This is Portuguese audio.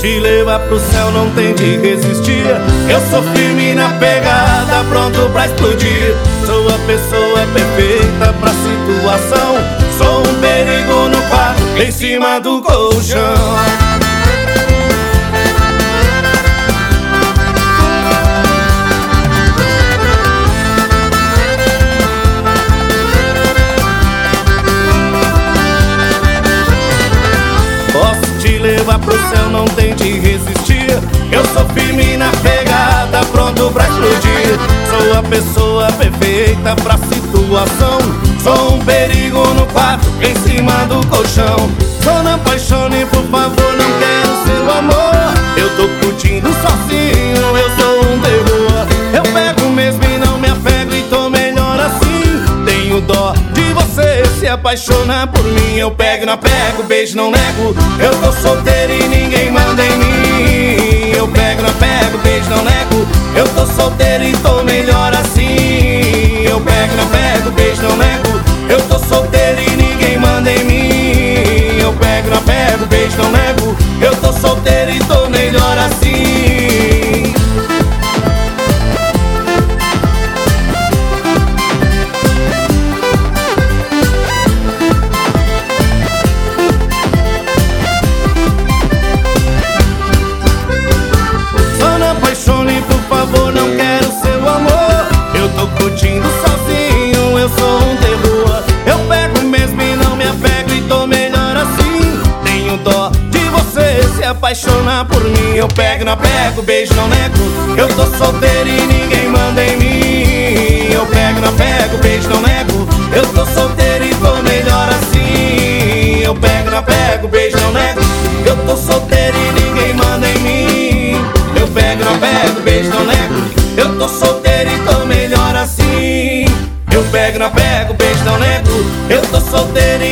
te levar pro céu não tem de resistir. Eu sou firme na pegada, pronto pra explodir. Sou a pessoa perfeita pra situação. Sou um perigo no quarto, em cima do colchão. Levar pro céu não tem de resistir. Eu sou firme na pegada, pronto pra explodir. Sou a pessoa perfeita pra situação. Sou um perigo no quarto, em cima do colchão. Só não apaixone, por favor, não quero seu amor. Eu tô curtindo sozinho, eu sou um terror. Eu pego mesmo e não me apego e tô melhor assim. Tenho dó de você se apaixonar por mim. Eu pego, não apego, beijo, não nego. Eu tô solteiro e ninguém manda em mim. Eu pego, não apego, beijo, não nego. Eu tô solteiro e tô melhor assim. Eu pego, não apego, beijo, não nego. Eu tô solteiro e ninguém manda em mim. Eu pego, não apego, beijo, não nego. Eu tô solteiro e tô melhor assim. Não quero seu amor, eu tô curtindo sozinho, eu sou um terror. Eu pego mesmo e não me apego e tô melhor assim. Tenho dó de você se apaixonar por mim. Eu pego, não apego, beijo, não nego. Eu tô solteiro e ninguém manda em mim. Eu pego, não apego, beijo, não nego. Eu tô solteiro e tô melhor assim. Eu pego, não apego, beijo, não nego. Eu tô solteiro e ninguém manda em mim. Eu pego, não apego, beijo, não nego. Eu tô solteiro e tô melhor assim. Eu pego, não apego, beijo, não nego. Eu tô solteiro e